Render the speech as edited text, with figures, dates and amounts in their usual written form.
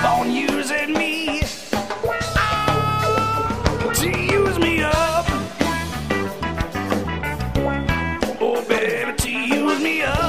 on using me to use me up. Oh, baby, to use me up.